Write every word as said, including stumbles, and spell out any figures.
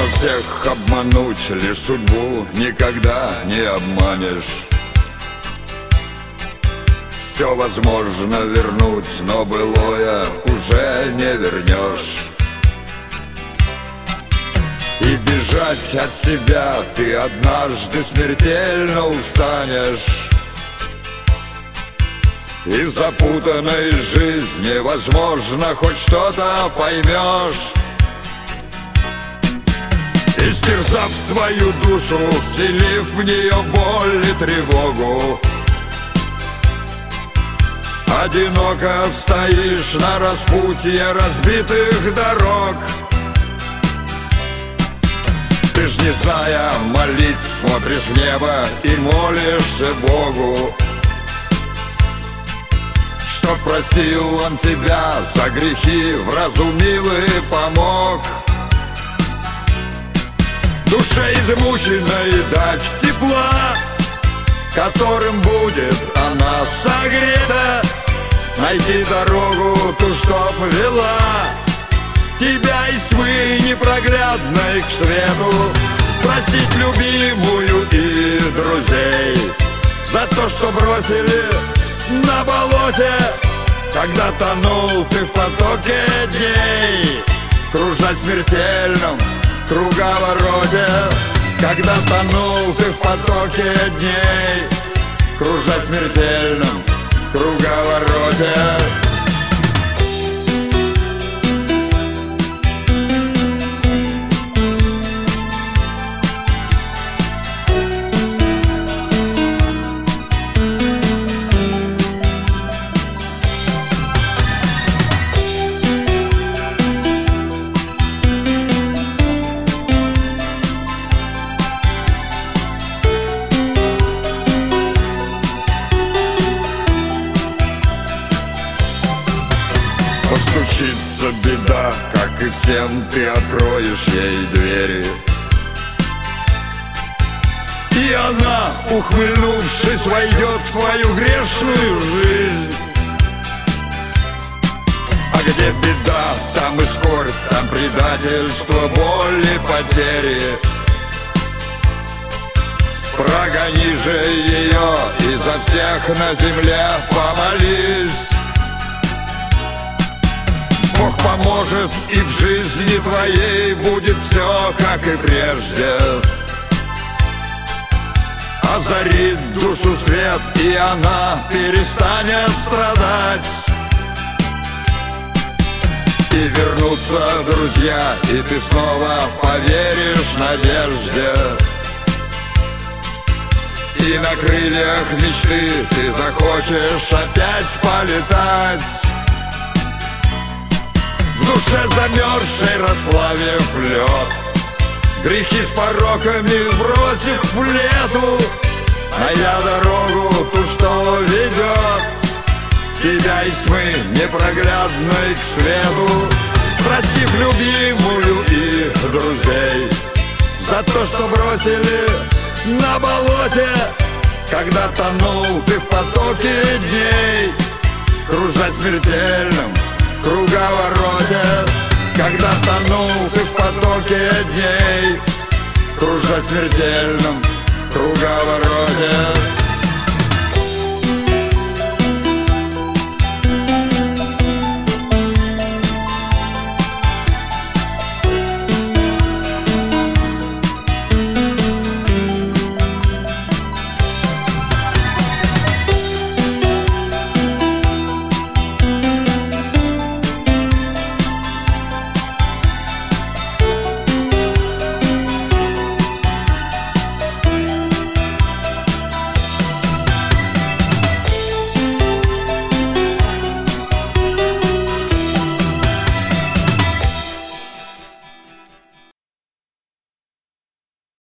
Можно всех обмануть, лишь судьбу никогда не обманешь. Все возможно вернуть, но былое уже не вернешь. И бежать от себя ты однажды смертельно устанешь. И в запутанной жизни, возможно, хоть что-то поймешь. Истерзав свою душу, вселив в нее боль и тревогу, одиноко стоишь на распутье разбитых дорог. Ты ж, не зная молитв, смотришь в небо и молишься Богу, чтоб простил Он тебя за грехи, вразумил и помог. Душе измученной дать тепла, которым будет она согрета, найти дорогу ту, чтоб вела тебя из тьмы непроглядной к свету. Простить любимую и друзей за то, что бросили на болоте, когда тонул ты в потоке дней, кружа смертельном круговороте. Когда тонул ты в потоке дней, кружа смертельном круговороте. Постучится беда, как и всем, ты откроешь ей двери, и она, ухмыльнувшись, войдет в твою грешную жизнь. А где беда, там и скорбь, там предательство, боль и потери. Прогони же ее, и за всех на земле помолись. Бог поможет, и в жизни твоей будет все, как и прежде. Озарит душу свет, и она перестанет страдать. И вернутся друзья, и ты снова поверишь надежде. И на крыльях мечты ты захочешь опять полетать. В душе замерзшей расплавив лед, грехи с пороками бросив в лету, найдя дорогу ту, что ведет тебя из тьмы непроглядной к свету. Простив любимую и друзей за то, что бросили на болоте, когда тонул ты в потоке дней, кружа смертельным круговороте. Когда тонул ты в потоке дней, кружа смертельном круговороте.